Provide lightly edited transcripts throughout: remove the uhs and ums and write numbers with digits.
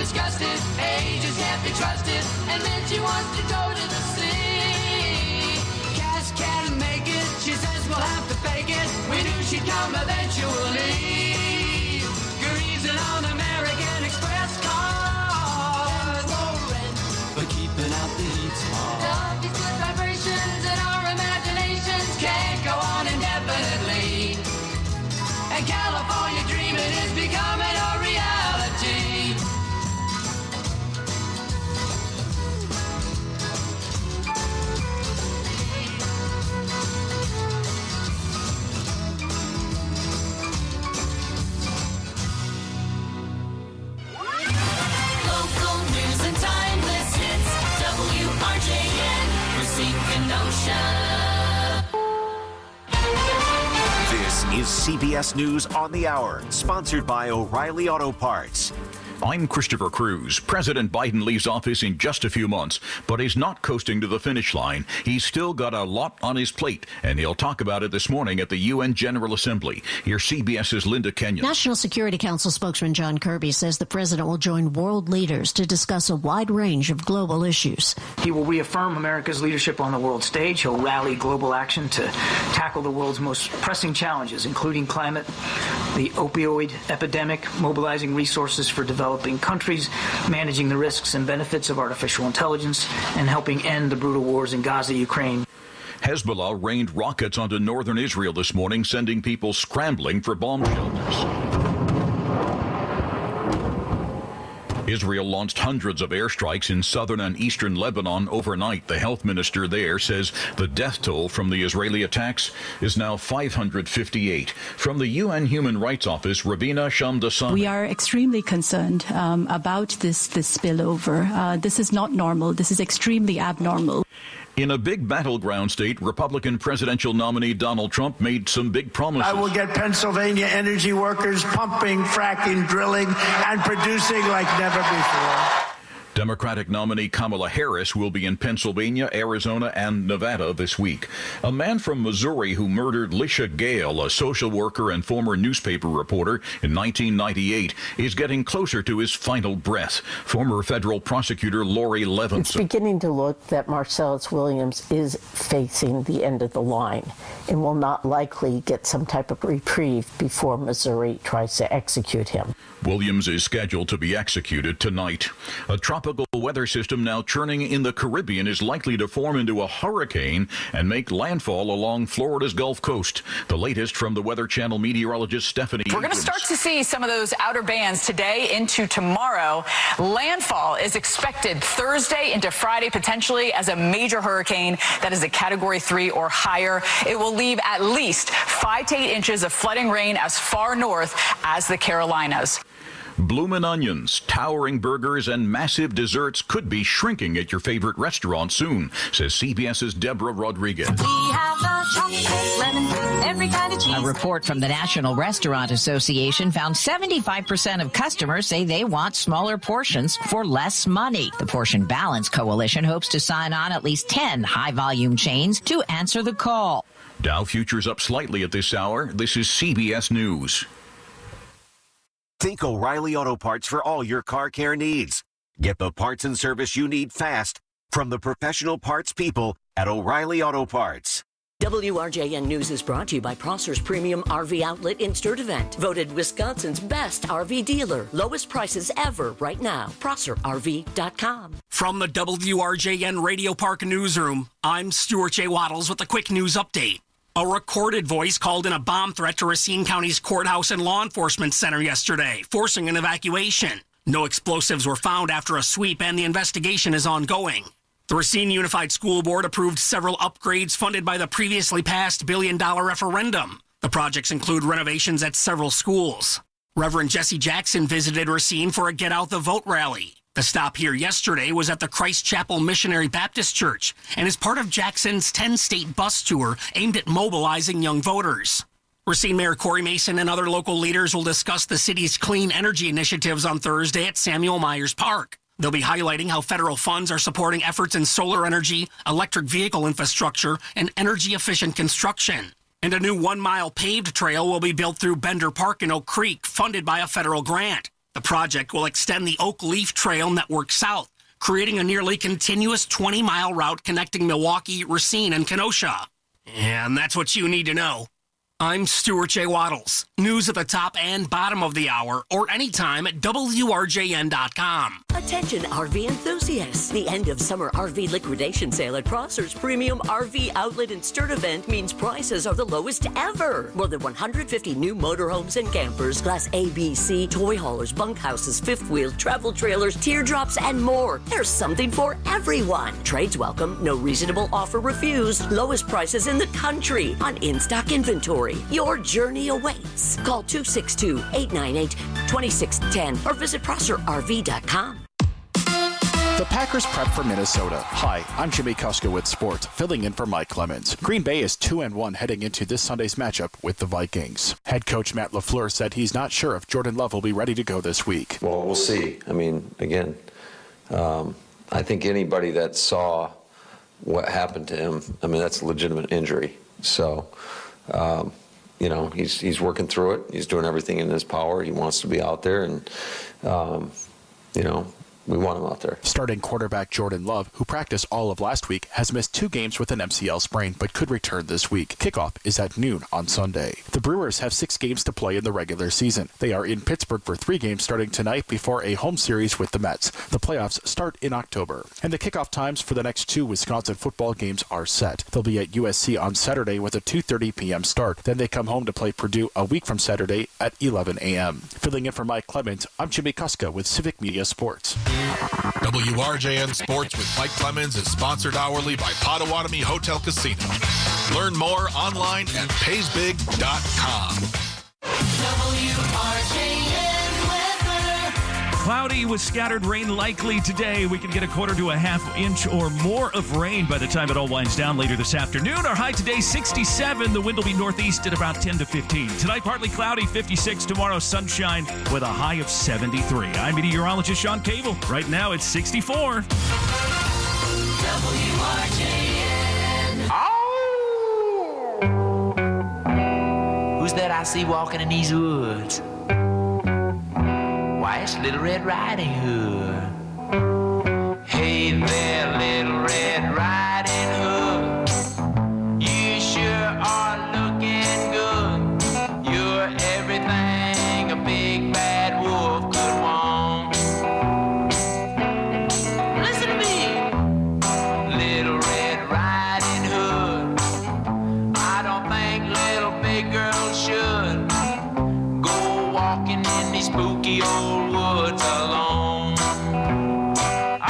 disgusted, ages can't be trusted, and then she wants to go to the sea. Cash can't make it, she says we'll have to fake it. We knew she'd come eventually. Greasing on American Express cars. But keeping out the heat's hard. Love these good vibrations and our imaginations can't go on indefinitely. And California dreaming is becoming a reality. Local news and timeless hits. WRJN, Racine Kenosha. This is CBS News on the Hour, sponsored by O'Reilly Auto Parts. I'm Christopher Cruz. President Biden leaves office in just a few months, but he's not coasting to the finish line. He's still got a lot on his plate, and he'll talk about it this morning at the UN General Assembly. Here's CBS's Linda Kenyon. National Security Council spokesman John Kirby says the president will join world leaders to discuss a wide range of global issues. He will reaffirm America's leadership on the world stage. He'll rally global action to tackle the world's most pressing challenges, including climate, the opioid epidemic, mobilizing resources for developing countries, managing the risks and benefits of artificial intelligence, and helping end the brutal wars in Gaza, Ukraine. Hezbollah rained rockets onto northern Israel this morning, sending people scrambling for bomb shelters. Israel launched hundreds of airstrikes in southern and eastern Lebanon overnight. The health minister there says the death toll from the Israeli attacks is now 558. From the UN Human Rights Office, Ravina Shamdasani. We are extremely concerned about this spillover. This is not normal. This is extremely abnormal. In a big battleground state, Republican presidential nominee Donald Trump made some big promises. I will get Pennsylvania energy workers pumping, fracking, drilling, and producing like never before. Democratic nominee Kamala Harris will be in Pennsylvania, Arizona, and Nevada this week. A man from Missouri who murdered Lisha Gale, a social worker and former newspaper reporter, in 1998, is getting closer to his final breath. Former federal prosecutor Lori Levinson. It's beginning to look that Marcellus Williams is facing the end of the line and will not likely get some type of reprieve before Missouri tries to execute him. Williams is scheduled to be executed tonight. A tropical weather system now churning in the Caribbean is likely to form into a hurricane and make landfall along Florida's Gulf Coast. The latest from the Weather Channel meteorologist Stephanie We're going to start to see some of those outer bands today into tomorrow. Landfall is expected Thursday into Friday, potentially as a major hurricane that is a Category 3 or higher. It will leave at least 5 to 8 inches of flooding rain as far north as the Carolinas. Bloomin' onions, towering burgers, and massive desserts could be shrinking at your favorite restaurant soon, says CBS's Deborah Rodriguez. We have the chocolate, lemon, every kind of cheese. A report from the National Restaurant Association found 75% of customers say they want smaller portions for less money. The Portion Balance Coalition hopes to sign on at least 10 high-volume chains to answer the call. Dow futures up slightly at this hour. This is CBS News. Think O'Reilly Auto Parts for all your car care needs. Get the parts and service you need fast from the professional parts people at O'Reilly Auto Parts. WRJN News is brought to you by Prosser's Premium RV Outlet in Sturtevant. Voted Wisconsin's best RV dealer. Lowest prices ever right now. ProsserRV.com. From the WRJN Radio Park Newsroom, I'm Stuart J. Waddles with a quick news update. A recorded voice called in a bomb threat to Racine County's courthouse and law enforcement center yesterday, forcing an evacuation. No explosives were found after a sweep, and the investigation is ongoing. The Racine Unified School Board approved several upgrades funded by the previously passed billion-dollar referendum. The projects include renovations at several schools. Reverend Jesse Jackson visited Racine for a Get Out the Vote rally. The stop here yesterday was at the Christ Chapel Missionary Baptist Church and is part of Jackson's 10-state bus tour aimed at mobilizing young voters. Racine Mayor Corey Mason and other local leaders will discuss the city's clean energy initiatives on Thursday at Samuel Myers Park. They'll be highlighting how federal funds are supporting efforts in solar energy, electric vehicle infrastructure, and energy-efficient construction. And a new 1-mile paved trail will be built through Bender Park in Oak Creek, funded by a federal grant. The project will extend the Oak Leaf Trail network south, creating a nearly continuous 20-mile route connecting Milwaukee, Racine, and Kenosha. And that's what you need to know. I'm Stuart J. Waddles. News at the top and bottom of the hour, or anytime at WRJN.com. Attention RV enthusiasts. The end of summer RV liquidation sale at Prosser's Premium RV Outlet and Sturtevant means prices are the lowest ever. More than 150 new motorhomes and campers, Class A, B, C, toy haulers, bunkhouses, fifth wheels, travel trailers, teardrops, and more. There's something for everyone. Trades welcome, no reasonable offer refused, lowest prices in the country on in-stock inventory. Your journey awaits. Call 262-898-2610 or visit ProsserRV.com. The Packers prep for Minnesota. Hi, I'm Jimmy Kuska with sports, filling in for Mike Clemens. Green Bay is 2-1 heading into this Sunday's matchup with the Vikings. Head coach Matt LaFleur said he's not sure if Jordan Love will be ready to go this week. Well, we'll see. I mean, again, I think anybody that saw what happened to him, I mean, that's a legitimate injury. So, you know, he's working through it. He's doing everything in his power. He wants to be out there, and, you know, we want him out there. Starting quarterback Jordan Love, who practiced all of last week, has missed 2 games with an MCL sprain, but could return this week. Kickoff is at noon on Sunday. The Brewers have 6 games to play in the regular season. They are in Pittsburgh for 3 games starting tonight before a home series with the Mets. The playoffs start in October. And the kickoff times for the next 2 Wisconsin football games are set. They'll be at USC on Saturday with a 2:30 p.m. start. Then they come home to play Purdue a week from Saturday at 11 a.m. Filling in for Mike Clemens, I'm Jimmy Kuska with Civic Media Sports. WRJN Sports with Mike Clemens is sponsored hourly by Potawatomi Hotel Casino. Learn more online at paysbig.com. WRJN weather. Cloudy with scattered rain likely today. We can get a quarter to a half inch or more of rain by the time it all winds down later this afternoon. Our high today, 67. The wind will be northeast at about 10 to 15. Tonight, partly cloudy, 56. Tomorrow, sunshine with a high of 73. I'm meteorologist Sean Cable. Right now, it's 64. WRJN. Oh! Who's that I see walking in these woods? Why, it's Little Red Riding Hood. Hey there, Little Red Riding Hood. You sure are looking good. You're everything a big bad wolf could want. Listen to me, Little Red Riding Hood. I don't think little big girls should go walking in these spooky old woods alone. Oh,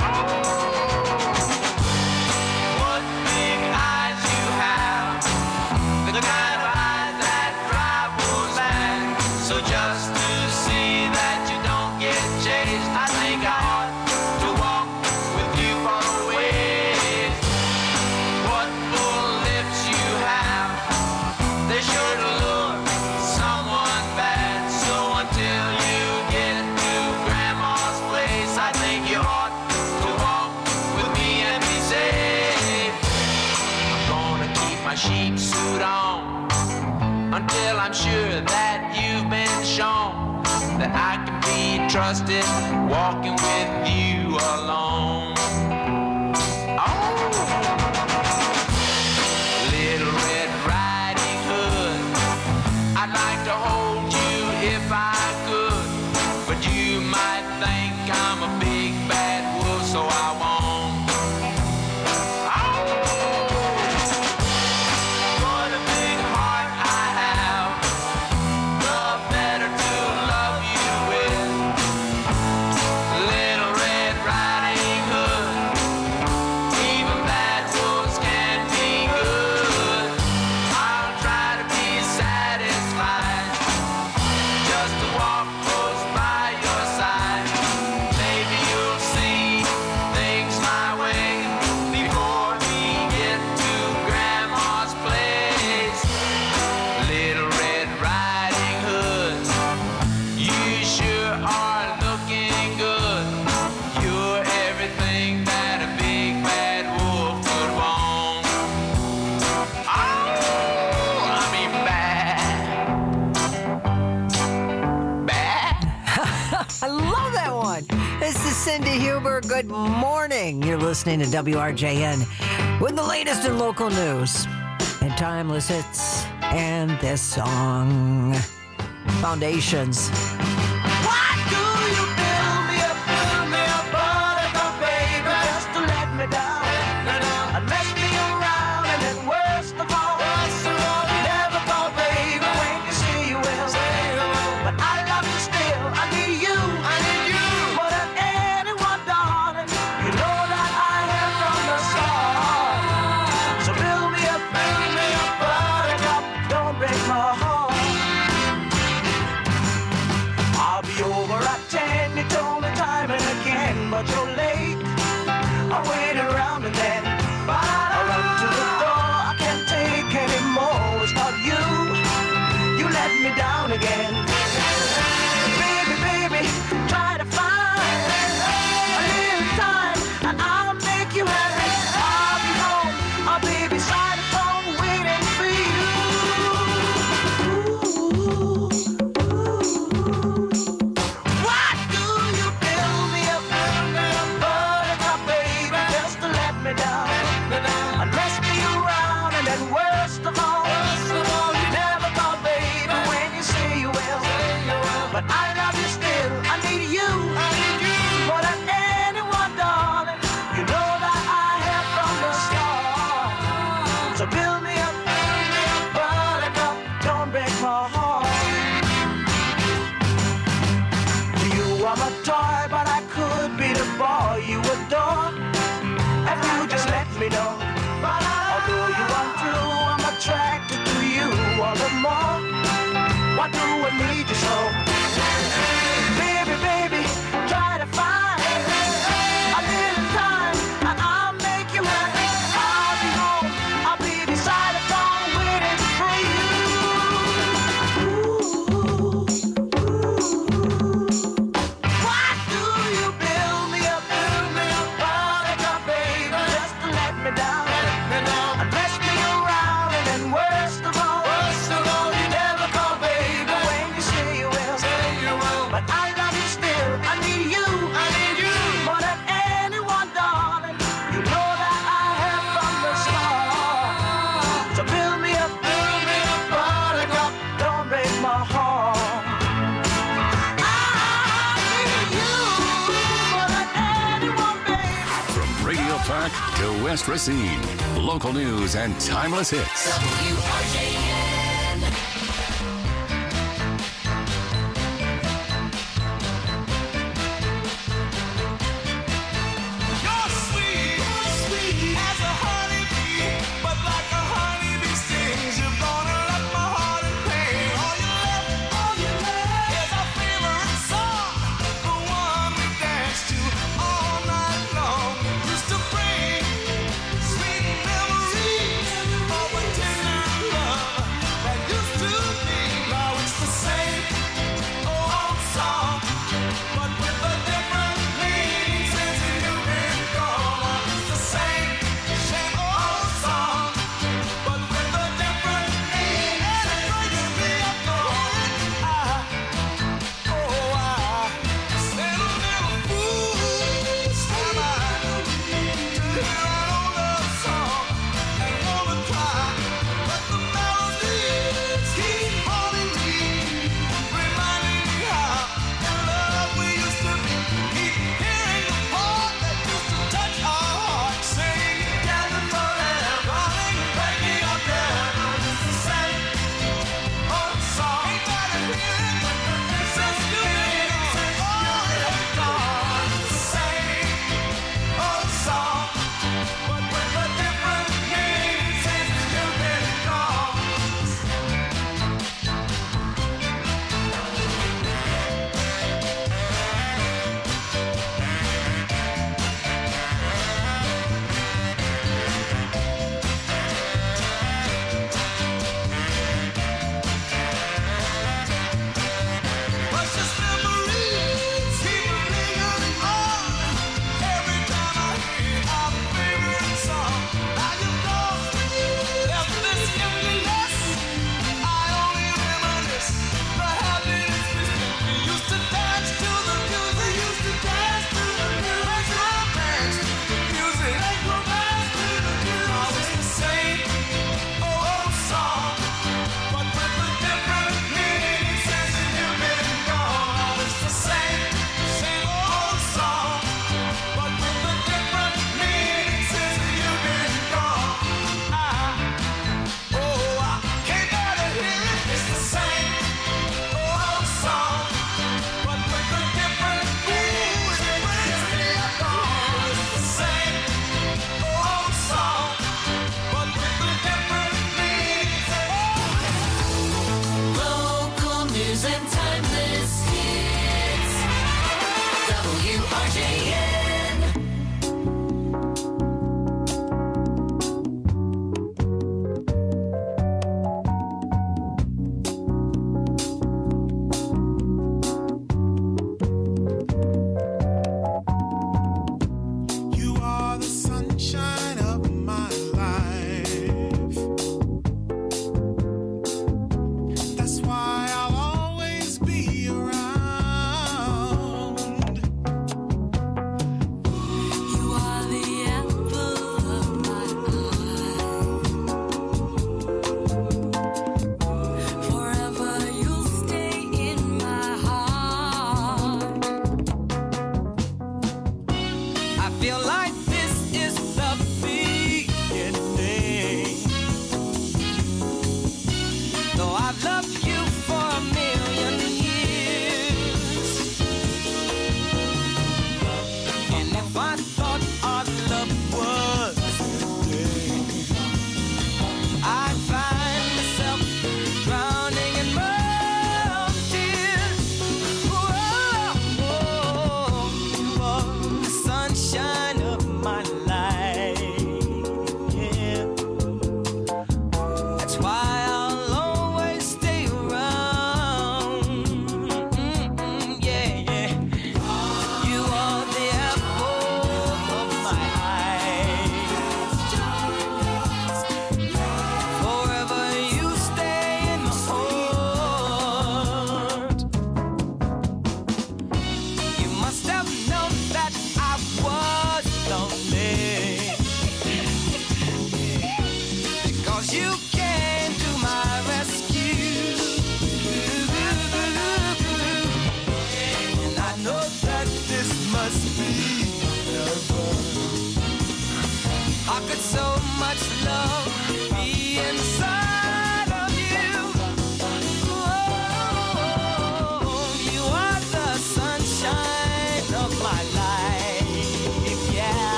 what big eyes you have, the kind of eyes that drive wolves mad. So just to see that you don't get chased, I think I ought to walk with you for a ways. What full lips you have, they sure to look someone bad. So until you get to Grandma's place, I think you ought to walk with me and be safe. I'm gonna keep my sheep suit on until I'm sure that you've been shown that I can be trusted walking with you alone. Oh, Little Red Riding Hood, I'd like to hold you if I could, but you might think I'm a big bad wolf, so I won't. Oh, what a big heart I have, the better to love you with. Little Red Riding Hood. Cindy Huber. Good morning. You're listening to WRJN with the latest in local news and timeless hits and this song, Foundations. Why do you build me up, buttercup, baby, just to let me down and mess me around, and then worst of all, you never thought, baby, when you say you will, but I love you still. I need you more than anyone, darling. You know that I am from the start. So build me up, buttercup, don't break my heart. I'll be over at 10, you told me time and again, but you're late. I'll wait around and then I'll run to the door. I can't take anymore. It's not you. You let me down again. Baby, baby, try to find a little time and I'll make you happy. I'll be home. I'll be beside the phone waiting for you. Why do you build me up, buttercup, baby, just to let me down and mess me around, and then worst of all, you never thought, baby, when you say you will, but I love you still. I need you more than anyone, darling. You know that I have from the start. So build me up, buttercup, don't break my heart. You are my toy, but I could be the boy you adore if you just let me know. Although you are true, I'm attracted to you all the more. Why do I need you so? Baby, baby, try to find a little time and I'll make you happy. I'll be home, I'll be beside the phone waiting for you. Why do you build me up, buttercup, baby, just to let me down and mess me around, and then worst of all, you never call, baby, when you say you will, but I love you still. I need you more than anyone, darling. You know that I have from the start. So build me up, buttercup, don't break my heart. I need you more than anyone, baby. From Radio Park to West Racine, local news and timeless hits. You're sweet, sweet as a honeybee, but like a honeybee stings, you're gonna let my heart in pain. All you left is our favorite song, the one we dance to all night long. Used to bring sweet memories of a tender love.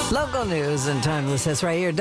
Local news and timeless hits right here,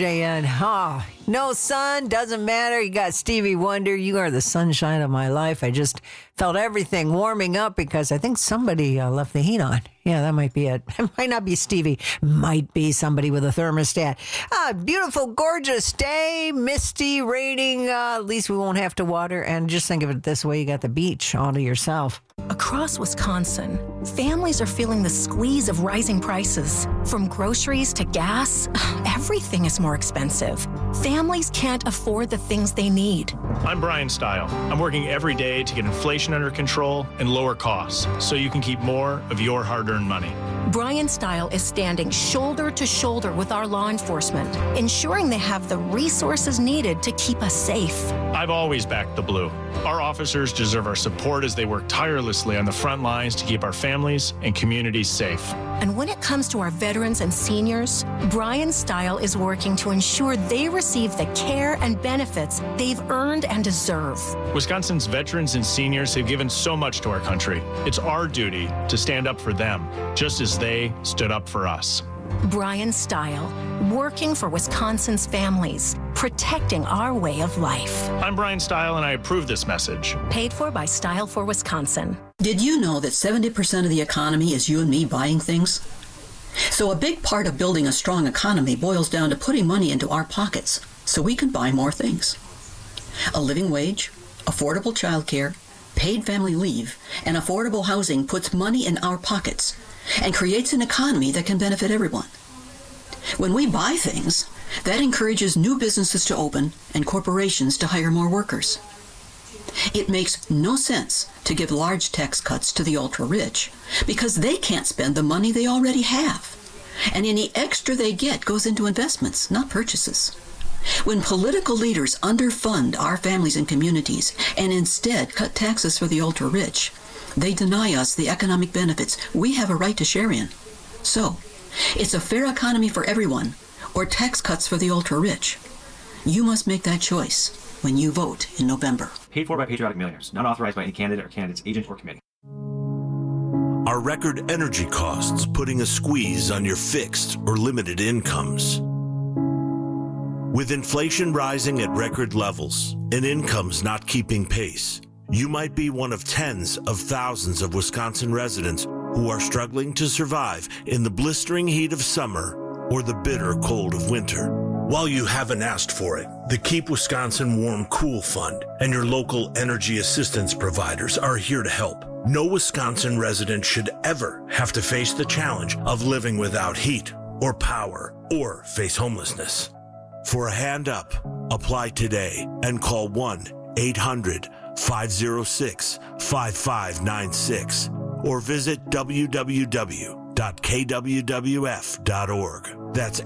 WRJN. No sun, doesn't matter. You got Stevie Wonder. You are the sunshine of my life. I just felt everything warming up because I think somebody left the heat on. Yeah, that might be it. It might not be Stevie. Might be somebody with a thermostat. Beautiful, gorgeous day. Misty, raining. At least we won't have to water. And just think of it this way. You got the beach all to yourself. Across Wisconsin, families are feeling the squeeze of rising prices. From groceries to gas, everything is more expensive. Families can't afford the things they need. I'm Brian Stile. I'm working every day to get inflation under control and lower costs so you can keep more of your hard-earned money. Brian Stile is standing shoulder to shoulder with our law enforcement, ensuring they have the resources needed to keep us safe. I've always backed the blue. Our officers deserve our support as they work tirelessly on the front lines to keep our families and communities safe. And when it comes to our veterans and seniors, Brian Stile is working to ensure they receive the care and benefits they've earned and deserve. Wisconsin's veterans and seniors have given so much to our country. It's our duty to stand up for them, just as they stood up for us. Brian Stile, working for Wisconsin's families, protecting our way of life. I'm Brian Stile, and I approve this message. Paid for by Stile for Wisconsin. Did you know that 70% of the economy is you and me buying things? So a big part of building a strong economy boils down to putting money into our pockets so we can buy more things. A living wage, affordable childcare, paid family leave, and affordable housing puts money in our pockets and creates an economy that can benefit everyone. When we buy things, that encourages new businesses to open and corporations to hire more workers. It makes no sense to give large tax cuts to the ultra-rich because they can't spend the money they already have. And any extra they get goes into investments, not purchases. When political leaders underfund our families and communities and instead cut taxes for the ultra-rich, they deny us the economic benefits we have a right to share in. So, it's a fair economy for everyone, or tax cuts for the ultra-rich. You must make that choice when you vote in November. Paid for by Patriotic Millionaires. Not authorized by any candidate or candidate's agent or committee. Are record energy costs putting a squeeze on your fixed or limited incomes? With inflation rising at record levels and incomes not keeping pace, you might be one of tens of thousands of Wisconsin residents who are struggling to survive in the blistering heat of summer or the bitter cold of winter. While you haven't asked for it, the Keep Wisconsin Warm Cool Fund and your local energy assistance providers are here to help. No Wisconsin resident should ever have to face the challenge of living without heat or power or face homelessness. For a hand up, apply today and call 1-800-506-5596 or visit www.kwwf.org. That's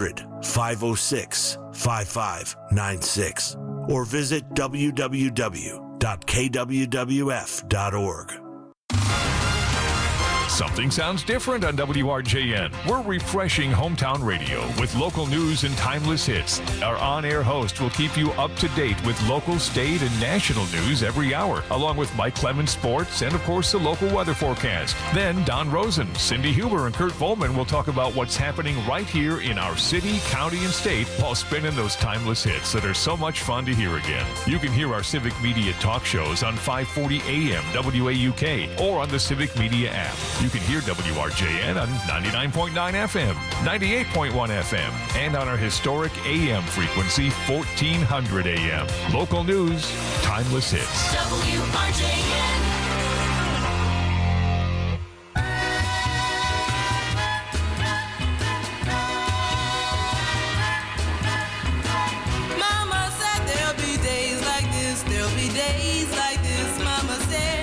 800-506-5596 or visit www.kwwf.org. Something sounds different on WRJN. We're refreshing hometown radio with local news and timeless hits. Our on-air host will keep you up to date with local, state, and national news every hour, along with Mike Clemens Sports and, of course, the local weather forecast. Then Don Rosen, Cindy Huber, and Kurt Volman will talk about what's happening right here in our city, county, and state while spinning those timeless hits that are so much fun to hear again. You can hear our Civic Media talk shows on 540 AM WAUK or on the Civic Media app. You can hear WRJN on 99.9 FM, 98.1 FM, and on our historic AM frequency, 1400 AM. Local news, timeless hits. WRJN. Mama said there'll be days like this, there'll be days like this. Mama said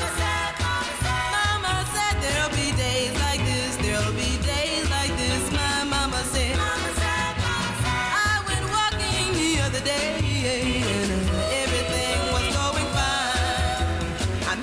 there'll be days like this, there'll be days like this. My mama said, I went walking the other day and everything was going fine. I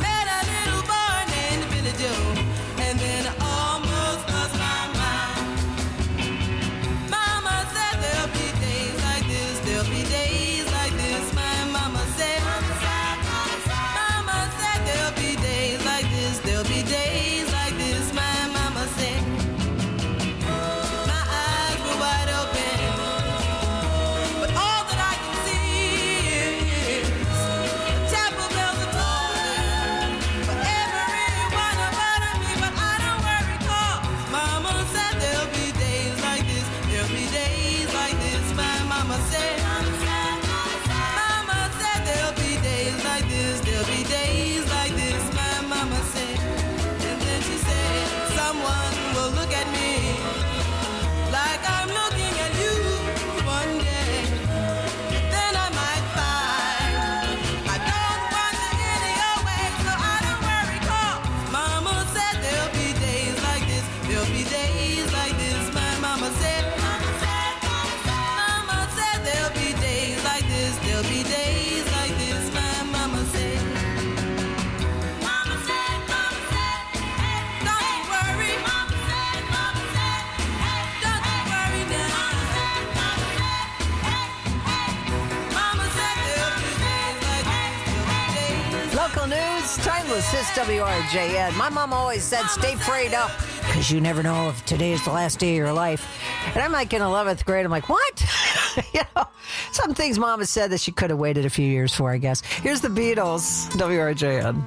Timeless Hits WRJN. My mom always said, stay prayed up, because you never know if today is the last day of your life. And I'm like in 11th grade. I'm like, what? Some things Mom has said that she could have waited a few years for, I guess. Here's the Beatles, WRJN.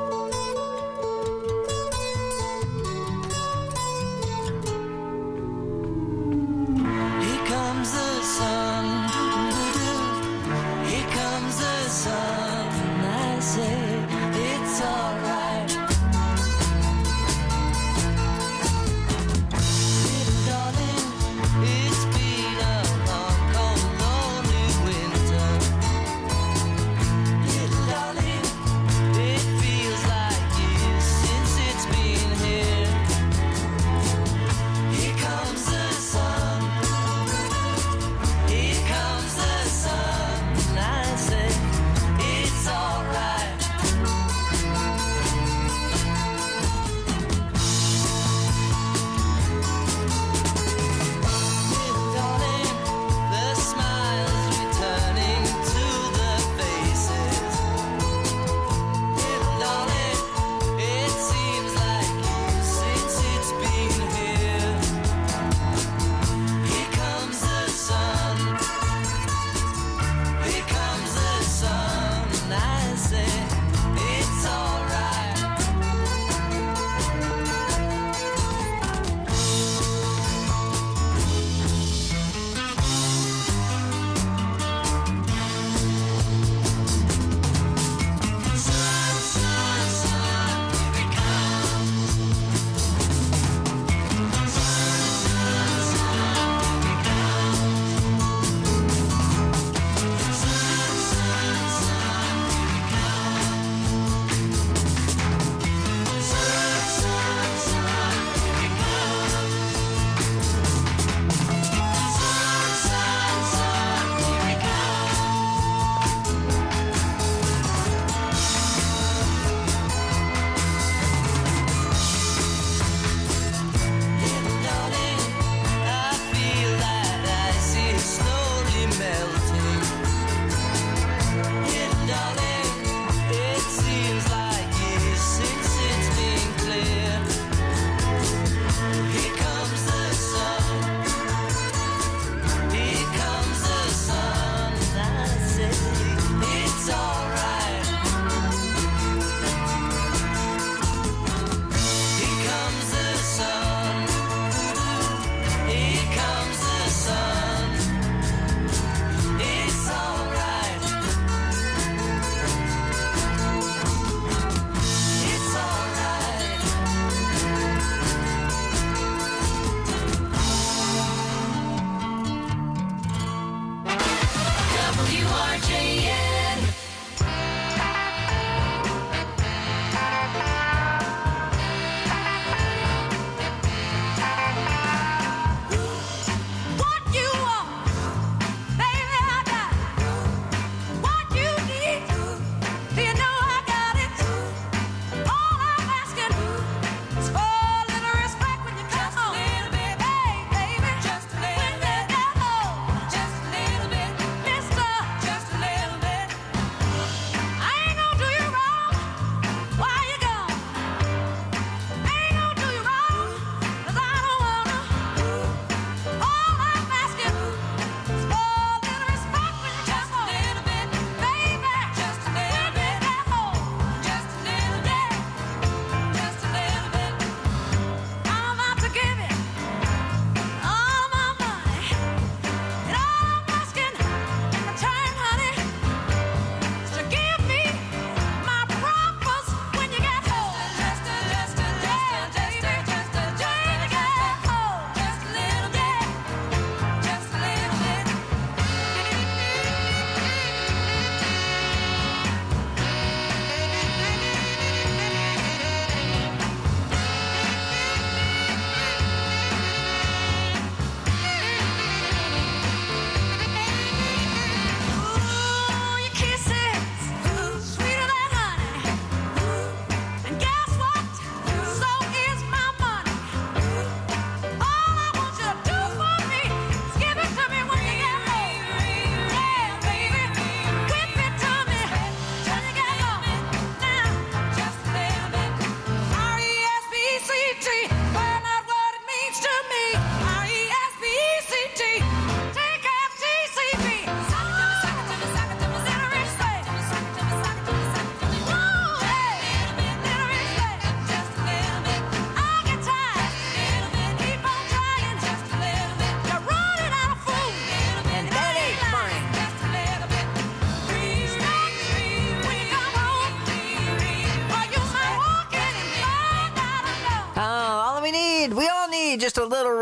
Here comes the sun. Here comes the sun. I say it's alright. Little darling, it's been a long, cold, lonely winter. Little darling, it feels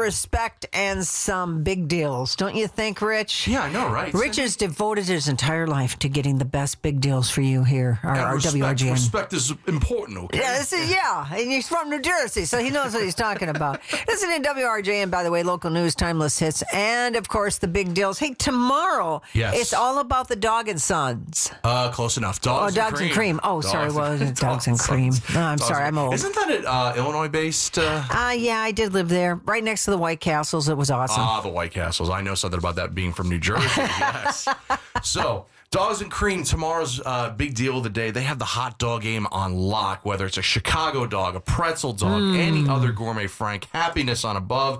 respect and some big deals. Don't you think, Rich? Yeah, I know, right? Rich has devoted his entire life to getting the best big deals for you here, our WRGN. Respect is important, okay? Yeah, and he's from New Jersey, so he knows what he's talking about. Listening to WRJN, by the way, local news, timeless hits, and, of course, the big deals. Hey, tomorrow, it's all about the Dog and Sons. Close enough. Dogs and cream. Oh, sorry, what was it? Dogs and cream. No, I'm sorry, I'm old. Isn't that Illinois-based? Yeah, I did live there, right next to the White Castles. It was awesome. The White Castles. I know something about that being from New Jersey. Yes. So, Dogs and Cream, tomorrow's big deal of the day. They have the hot dog game on lock, whether it's a Chicago dog, a pretzel dog, any other gourmet Frank. Happiness on a bun,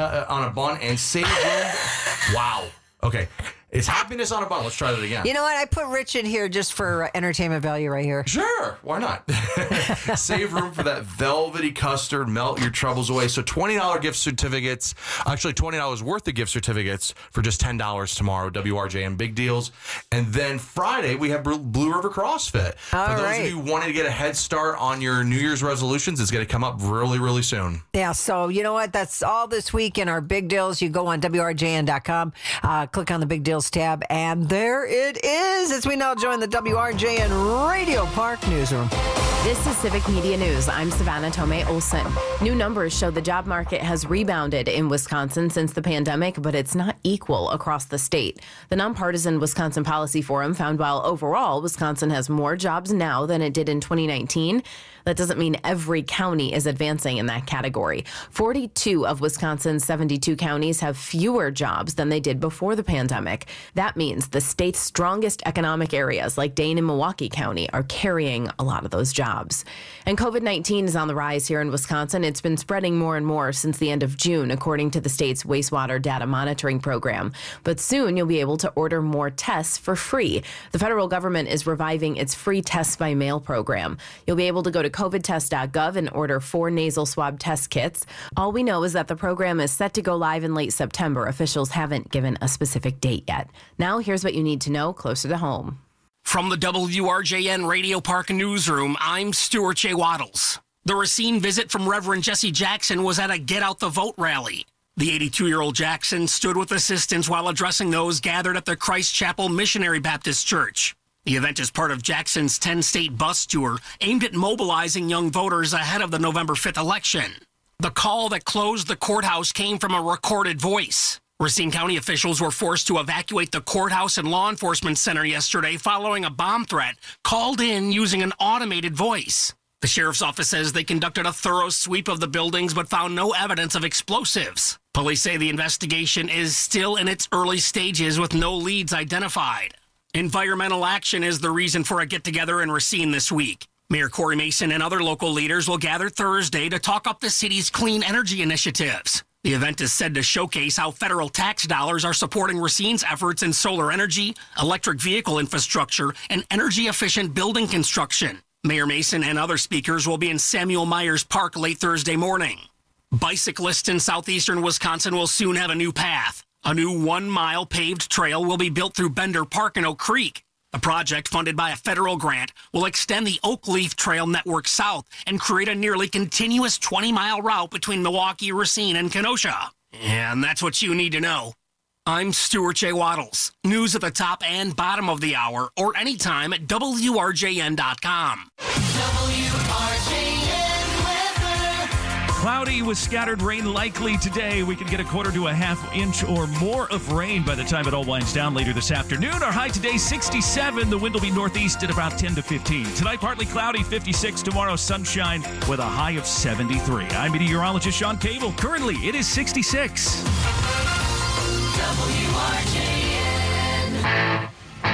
and save room. Wow. Okay. It's happiness on a bun. Let's try that again. You know what? I put Rich in here just for entertainment value right here. Sure. Why not? Save room for that velvety custard. Melt your troubles away. So $20 gift certificates. Actually, $20 worth of gift certificates for just $10 tomorrow. WRJN Big Deals. And then Friday, we have Blue River CrossFit. For those of you wanting to get a head start on your New Year's resolutions, it's going to come up really, really soon. Yeah. So, you know what? That's all this week in our Big Deals. You go on WRJN.com, click on the Big Deals tab, and there it is as we now join the WRJN Radio Park newsroom. This is Civic Media News. I'm Savannah Tomei Olson. New numbers show the job market has rebounded in Wisconsin since the pandemic, but it's not equal across the state. The nonpartisan Wisconsin Policy Forum found while overall Wisconsin has more jobs now than it did in 2019, that doesn't mean every county is advancing in that category. 42 of Wisconsin's 72 counties have fewer jobs than they did before the pandemic. That means the state's strongest economic areas, like Dane and Milwaukee County, are carrying a lot of those jobs. And COVID-19 is on the rise here in Wisconsin. It's been spreading more and more since the end of June, according to the state's wastewater data monitoring program. But soon you'll be able to order more tests for free. The federal government is reviving its free tests by mail program. You'll be able to go to covidtest.gov and order 4 nasal swab test kits. All we know is that the program is set to go live in late September. Officials haven't given a specific date yet. Now, here's what you need to know closer to home. From the WRJN Radio Park newsroom, I'm Stuart J. Waddles. The Racine visit from Reverend Jesse Jackson was at a Get Out the Vote rally. The 82-year-old Jackson stood with assistants while addressing those gathered at the Christ Chapel Missionary Baptist Church. The event is part of Jackson's 10-state bus tour aimed at mobilizing young voters ahead of the November 5th election. The call that closed the courthouse came from a recorded voice. Racine County officials were forced to evacuate the courthouse and law enforcement center yesterday following a bomb threat called in using an automated voice. The sheriff's office says they conducted a thorough sweep of the buildings but found no evidence of explosives. Police say the investigation is still in its early stages with no leads identified. Environmental action is the reason for a get-together in Racine this week. Mayor Corey Mason and other local leaders will gather Thursday to talk up the city's clean energy initiatives. The event is said to showcase how federal tax dollars are supporting Racine's efforts in solar energy, electric vehicle infrastructure, and energy-efficient building construction. Mayor Mason and other speakers will be in Samuel Myers Park late Thursday morning. Bicyclists in southeastern Wisconsin will soon have a new path. A new 1-mile paved trail will be built through Bender Park in Oak Creek. The project, funded by a federal grant, will extend the Oak Leaf Trail network south and create a nearly continuous 20-mile route between Milwaukee, Racine, and Kenosha. And that's what you need to know. I'm Stuart J. Waddles. News at the top and bottom of the hour, or anytime at WRJN.com. Cloudy with scattered rain likely today. We could get a quarter to a half inch or more of rain by the time it all winds down later this afternoon. Our high today, 67. The wind will be northeast at about 10 to 15. Tonight, partly cloudy, 56. Tomorrow, sunshine with a high of 73. I'm meteorologist Sean Cable. Currently, it is 66. WRJN.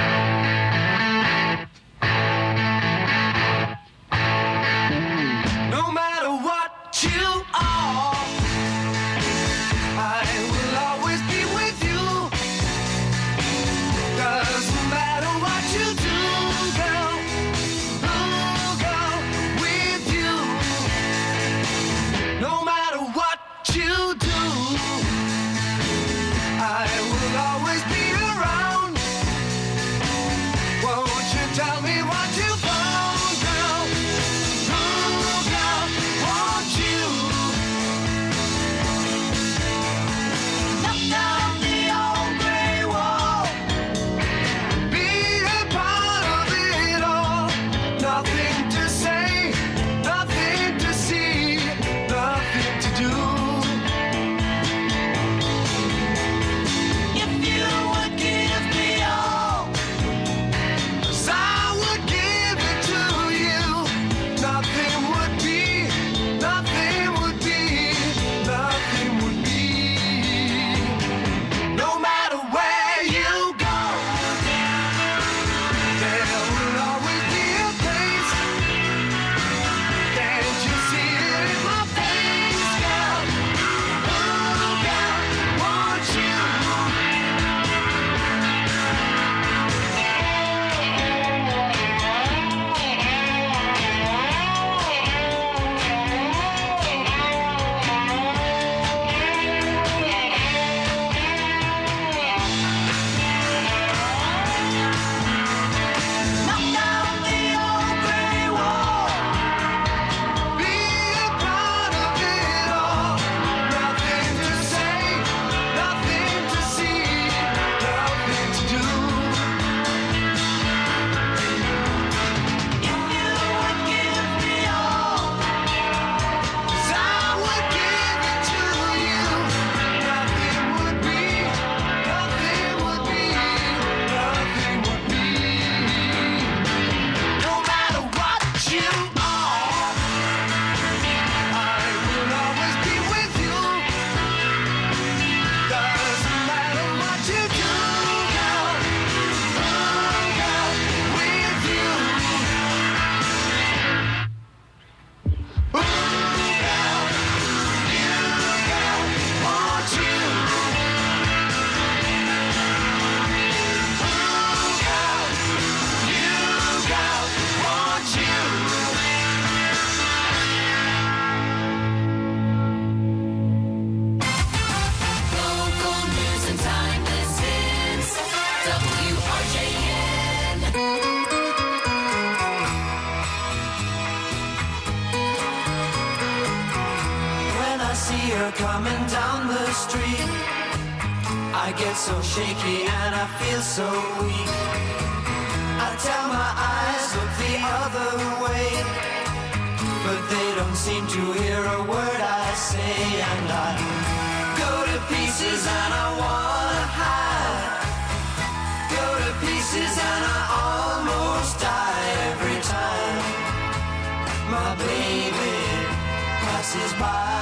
No matter what you are, I will always be with you. 'Cause no matter what you do, girl, I'll go with you. No matter what you do, I will always be around. Won't you tell me what you found, girl? Ooh, girl, won't you I get so shaky and I feel so weak. I tell my eyes look the other way, but they don't seem to hear a word I say. And I go to pieces and I wanna hide. Go to pieces and I almost die every time my baby passes by.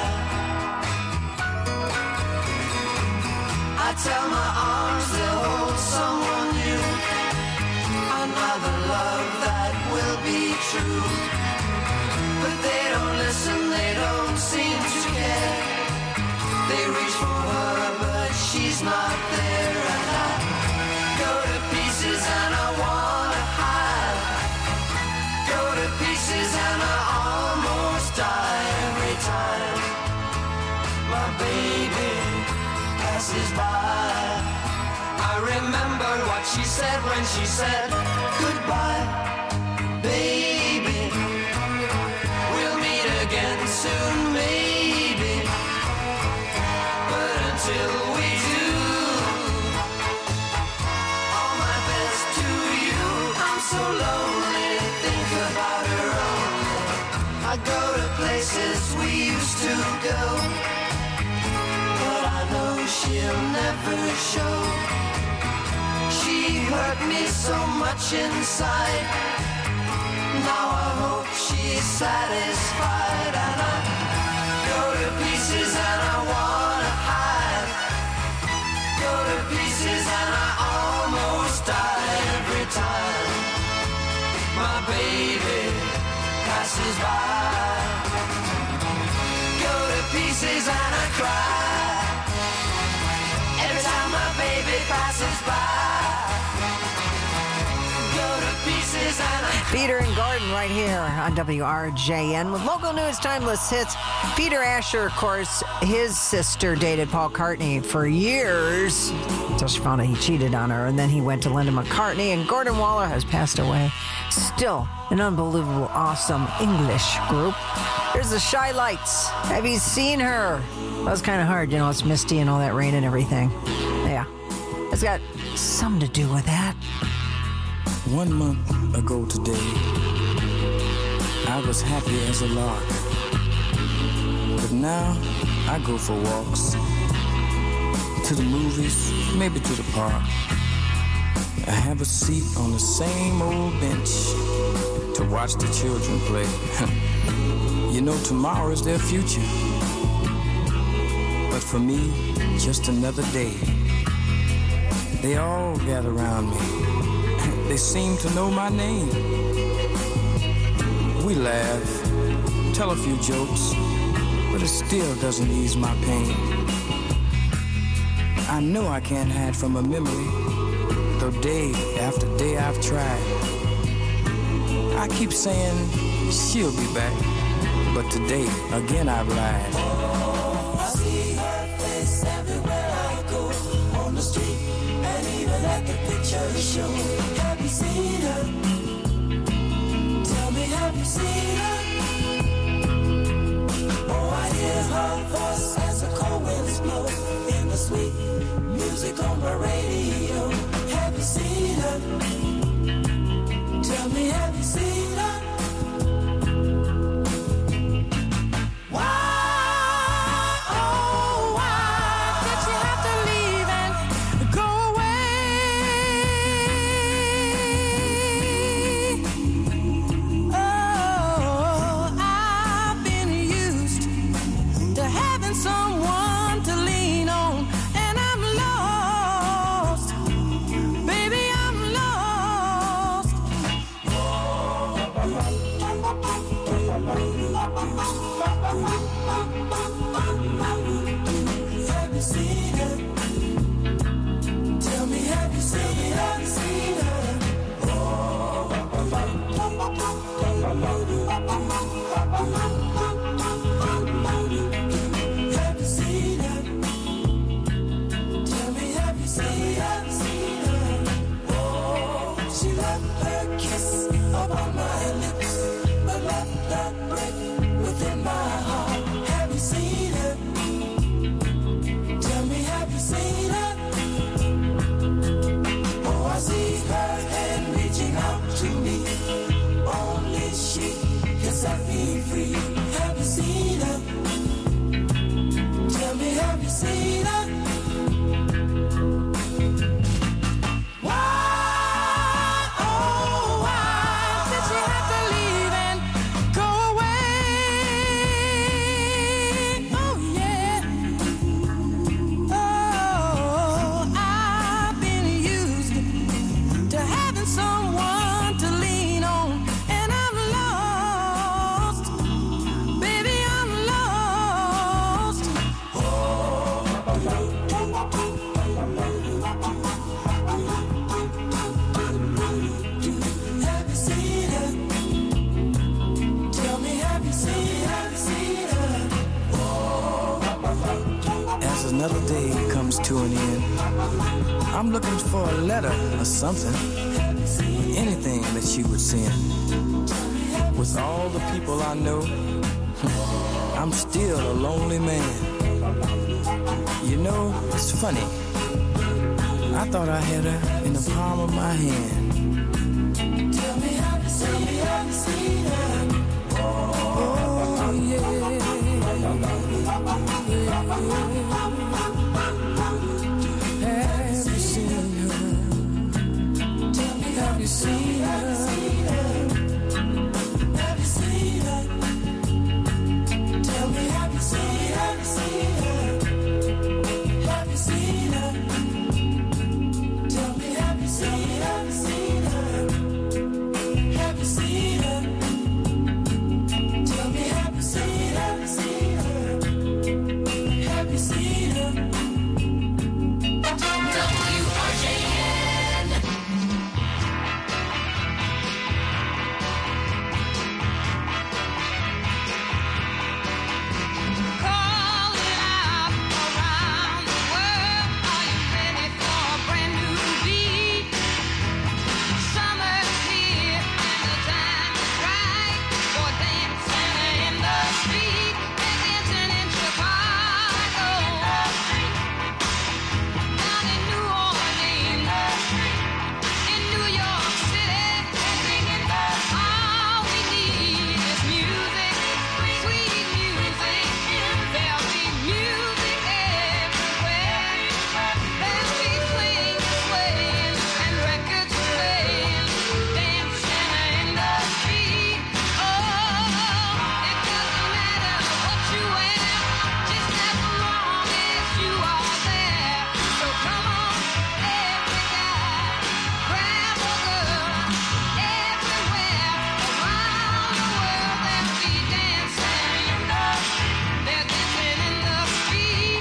I tell my arms they'll hold someone new, another love that will be true. But they don't listen, they don't seem to care. They reach for her, but she's not there. And I go to pieces and I wanna hide. Go to pieces and I almost die every time my baby passes by. I remember what she said when she said goodbye, baby. We'll meet again soon, maybe. But until we do, all my best to you. I'm so lonely, think about her only. I go to places we used to go, but I know she'll never show. She hurt me so much inside. Now I hope she's satisfied. And I go to pieces and I wanna hide. Go to pieces and I almost die every time my baby passes by. Go to pieces and I cry every time my baby passes by. Go to pieces and I Peter and Gordon right here on WRJN with local news, timeless hits. Peter Asher, of course, his sister dated Paul McCartney for years until she found out he cheated on her, and then he went to Linda McCartney, and Gordon Waller has passed away. Still an unbelievable, awesome English group. Here's the Shy Lights. Have you seen her? That was kind of hard, you know, it's misty and all that rain and everything. Yeah, it's got something to do with that. 1 month ago today, I was happy as a lark. But now I go for walks, to the movies, maybe to the park. I have a seat on the same old bench to watch the children play. You know, tomorrow is their future. But for me, just another day. They all gather around me. They seem to know my name. We laugh, tell a few jokes, but it still doesn't ease my pain. I know I can't hide from a memory, though day after day I've tried. I keep saying she'll be back, but today again I've lied. I see her face everywhere I go, on the street and even at the picture show. Have you seen her? Tell me, have you seen her? Oh, I hear her voice as the cold winds blow in the sweet music on the radio. Have you seen her? Tell me, have you seen her? another day comes to an end. I'm looking for a letter or something, anything that you would send. With all the people I know, I'm still a lonely man. You know, it's funny. I thought I had her in the palm of my hand. Tell me how you seen her. Oh, yeah. Have you seen her? Tell me, have you seen her? Have you seen her? Tell me, have you seen her? Have you seen her? Tell me, have you seen her? Have you seen her? Tell me, have you seen her? Have you seen her? WRJN. Calling out around the world. Are you ready for a brand new beat? Summer's here and the time is right for dancing in the street. They're dancing in Chicago, down in New Orleans, in New York City. All we need is music, sweet music. There'll be music everywhere. There'll be swing, swaying, and records playing, dancing in the street. Oh, it doesn't matter what you wear, just as long as you are there. So come on, every guy, grab a girl. Everywhere around the world, they'll be dancing. They're dancing in the street.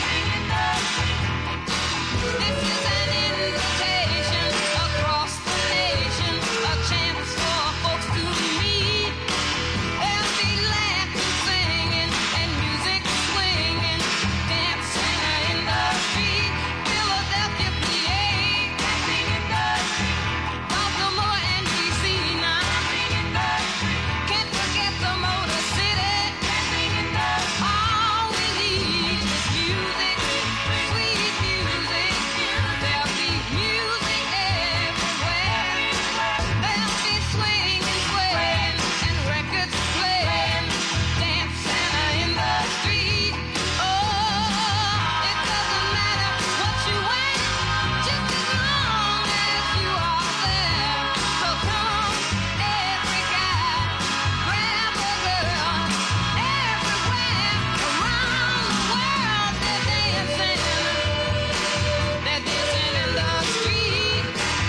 This is an invitation across the nation, a chance for folks to meet. They'll be laughing, singing, and music swinging, dancing in the street. Philadelphia, PA, Baltimore, and DC now. Can't forget the Motor City. All we need is music, sweet music. There'll be music everywhere. There'll be swinging, swaying, and records playing, dancing in the street. Oh, it doesn't matter what you wear, just as long as you are there. So come on, every guy, grab a girl. Everywhere around the world, they're dancing. They're dancing in the street.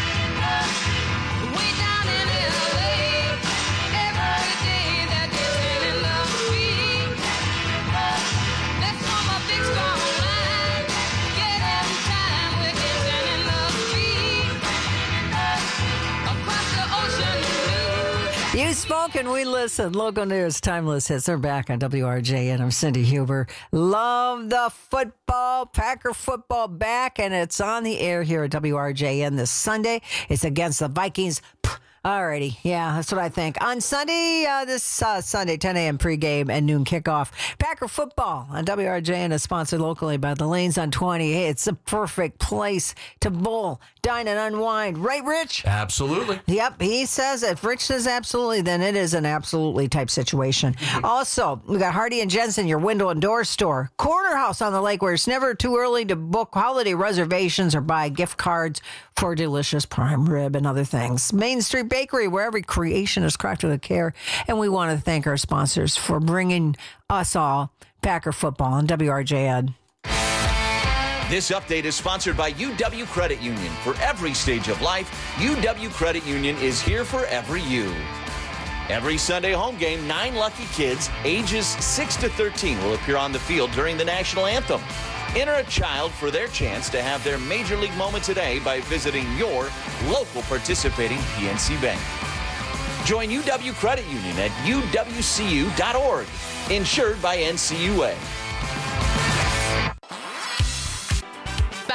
Way down in LA, every day they're dancing in the street. Let's form a big strong line. Get in time, we're dancing in the street. Across the ocean blue. You spoke and we listened. Local news, timeless hits. They're back on WRJN. I'm Cindy Huber. Love the football. Packer football back, and it's on the air here at WRJN this Sunday. It's against the Vikings. Alrighty, yeah, that's what I think. On Sunday, this Sunday, 10 a.m. pregame and noon kickoff. Packer football on WRJN is sponsored locally by the Lanes on 20. Hey, it's the perfect place to bowl, dine, and unwind. Right, Rich? Absolutely. Yep, he says if Rich says absolutely, then it is an absolutely type situation. Also, we got Hardy and Jensen, your window and door store. Corner House on the lake, where it's never too early to book holiday reservations or buy gift cards for delicious prime rib and other things. Main Street Bakery, where every creation is crafted with care. And we want to thank our sponsors for bringing us all Packer football on WRJN. This update is sponsored by UW Credit Union. For every stage of life, UW Credit Union is here for every you. Every Sunday home game, 9 lucky kids ages 6 to 13 will appear on the field during the national anthem. Enter a child for their chance to have their major league moment today by visiting your local participating PNC Bank. Join UW Credit Union at uwcu.org. Insured by NCUA.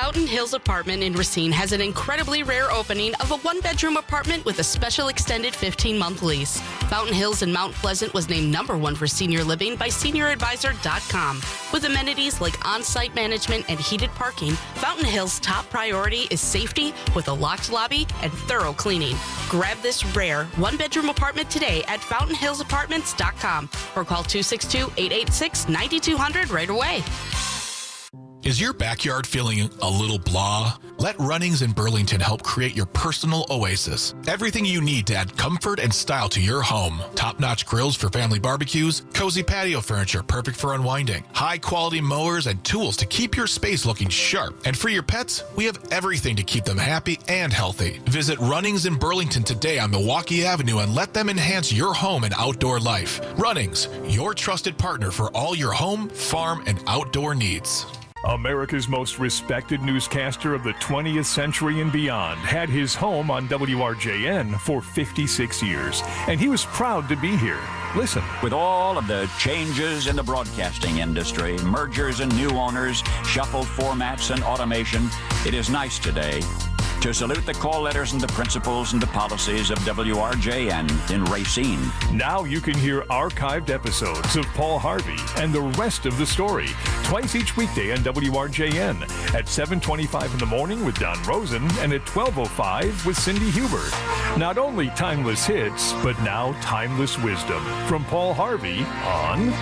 Fountain Hills Apartment in Racine has an incredibly rare opening of a one-bedroom apartment with a special extended 15-month lease. Fountain Hills in Mount Pleasant was named #1 for senior living by SeniorAdvisor.com. With amenities like on-site management and heated parking, Fountain Hills' top priority is safety with a locked lobby and thorough cleaning. Grab this rare one-bedroom apartment today at FountainHillsApartments.com or call 262-886-9200 right away. Is your backyard feeling a little blah? Let Runnings in Burlington help create your personal oasis. Everything you need to add comfort and style to your home. Top-notch grills for family barbecues, cozy patio furniture perfect for unwinding, high-quality mowers and tools to keep your space looking sharp. And for your pets, we have everything to keep them happy and healthy. Visit Runnings in Burlington today on Milwaukee Avenue and let them enhance your home and outdoor life. Runnings, your trusted partner for all your home, farm, and outdoor needs. America's most respected newscaster of the 20th century and beyond had his home on WRJN for 56 years, and he was proud to be here. Listen. With all of the changes in the broadcasting industry, mergers and new owners, shuffled formats and automation, it is nice today to salute the call letters and the principles and the policies of WRJN in Racine. Now you can hear archived episodes of Paul Harvey and the rest of the story twice each weekday on WRJN at 7:25 in the morning with Don Rosen and at 12:05 with Cindy Hubert. Not only timeless hits, but now timeless wisdom from Paul Harvey on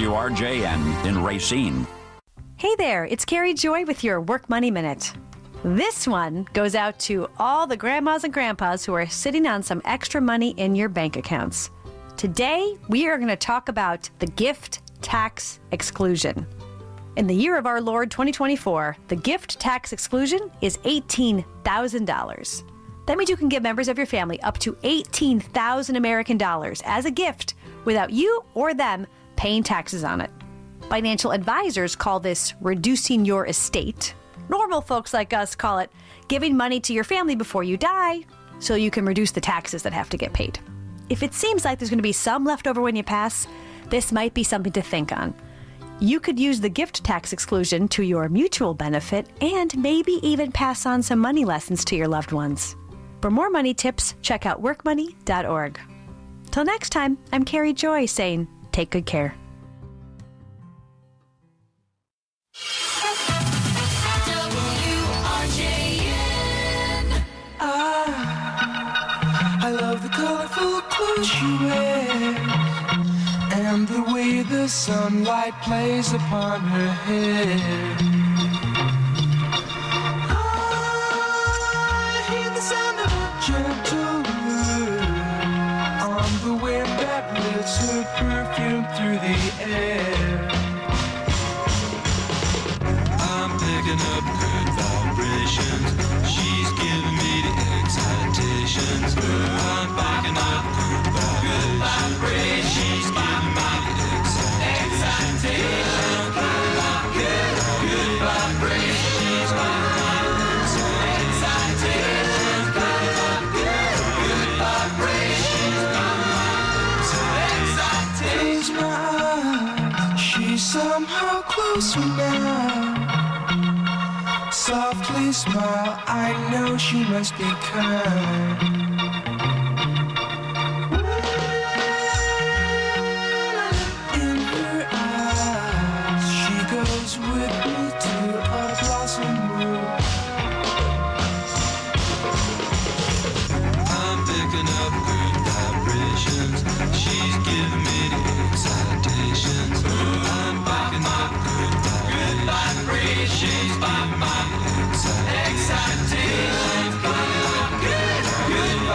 WRJN in Racine. Hey there, it's Carrie Joy with your Work Money Minute. This one goes out to all the grandmas and grandpas who are sitting on some extra money in your bank accounts. Today, we are going to talk about the gift tax exclusion. In the year of our Lord 2024, the gift tax exclusion is $18,000. That means you can give members of your family up to $18,000 American dollars as a gift without you or them paying taxes on it. Financial advisors call this reducing your estate. Normal folks like us call it giving money to your family before you die so you can reduce the taxes that have to get paid. If it seems like there's going to be some left over when you pass, this might be something to think on. You could use the gift tax exclusion to your mutual benefit and maybe even pass on some money lessons to your loved ones. For more money tips, check out workmoney.org. Till next time, I'm Carrie Joy saying, take good care. I love the colorful clothes she wears and the way the sunlight plays upon her hair. I hear the sound of a gentle word on the wind that lifts her perfume through the air. I'm picking up good vibrations. She's giving me the excitations. I'm picking up good vibrations. She's giving me the excitations. Good vibrations. She's giving me the excitations. Good vibrations. Close my eyes. She's somehow closer now. Softly smile, I know she must be kind. In her eyes, she goes with me to a blossom room. I'm picking up good vibrations. She's giving me the excitations. I'm picking up good vibrations. She's giving me excitations. Good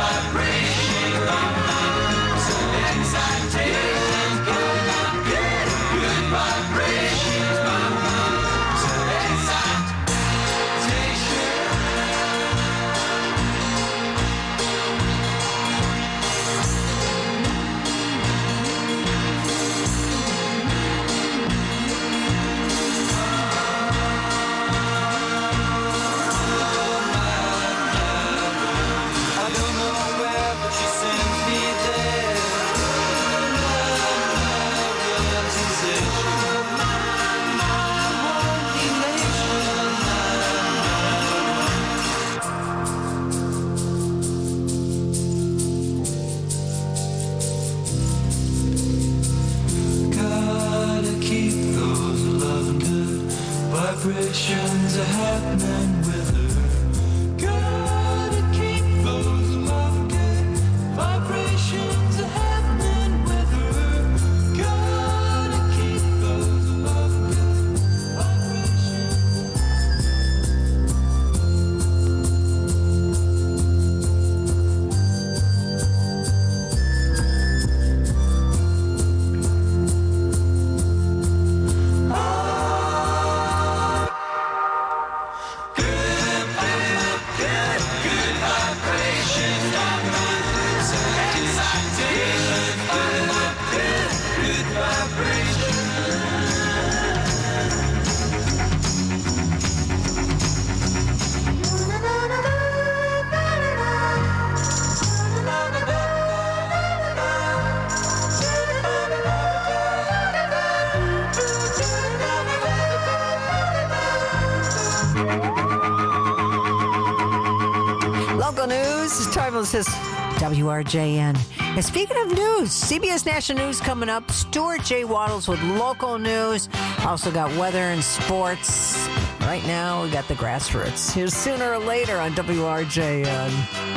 news. Timeless Hits, WRJN. And speaking of news, CBS National News coming up. Stuart J. Waddles with local news. Also got weather and sports. Right now, we got the grassroots. Here's Sooner or Later on WRJN.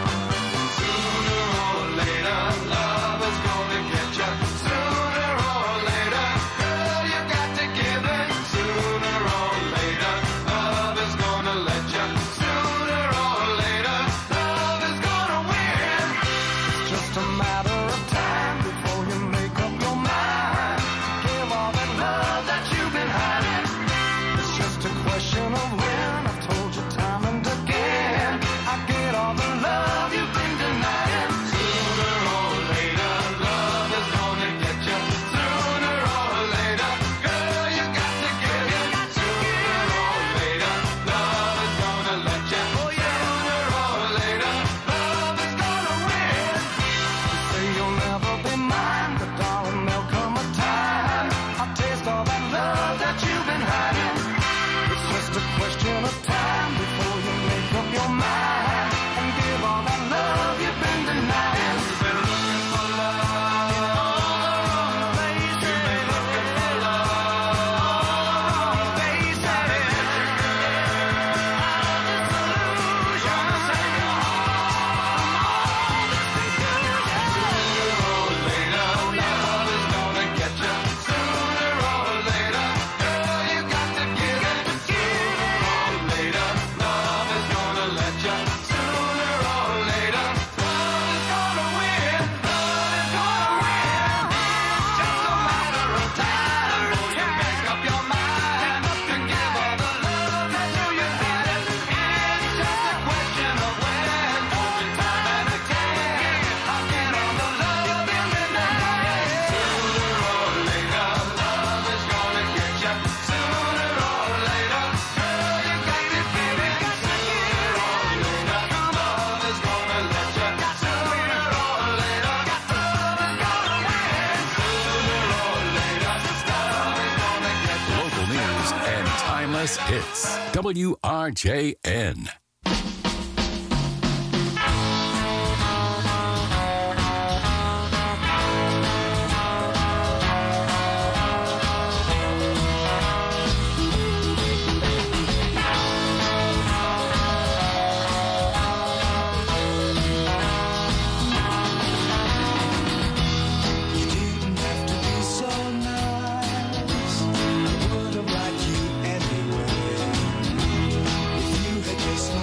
Hits, WRJN. Just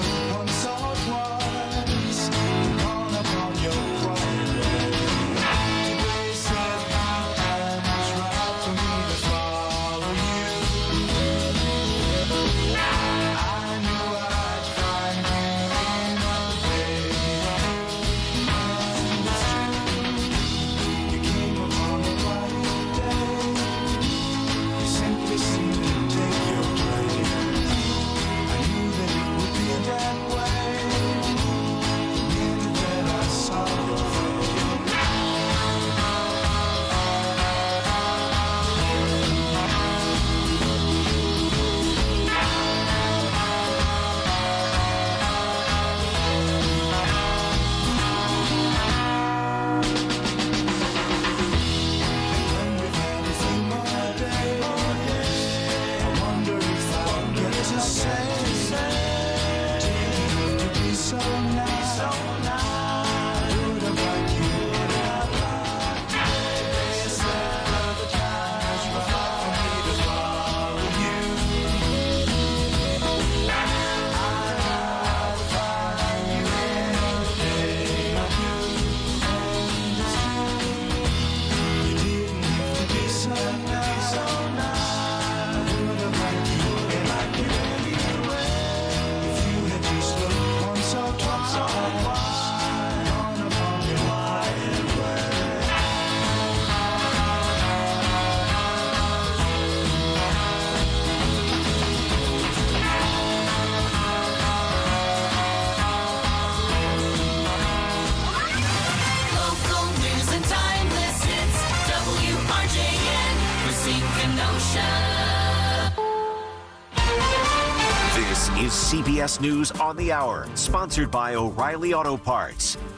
CBS News on the Hour, sponsored by O'Reilly Auto Parts.